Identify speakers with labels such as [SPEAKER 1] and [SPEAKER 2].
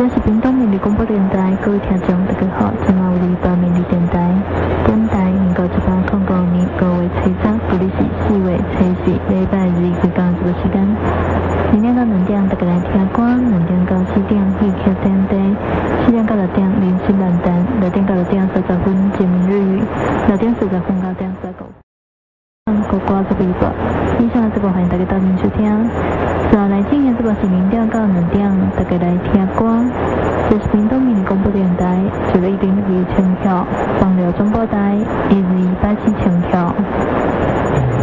[SPEAKER 1] 这是屏东民立广播电台，各位听众大家好，今晚有你报民立电台，电台民国1809年5月初3，古历是4月初4，礼拜日规工这个时间，2点到2点，大家来听歌，2点到4点戏曲天地，4点到6点临时漫谈，6点到6点40分简明日语，6点40分到9点再讲。国歌这个以上的这个欢迎大家到您收听。接下来今天这个是0点到2点，大家来听歌。这是屏东民立广播电台，101.2千兆，放流中波台，128.7千兆。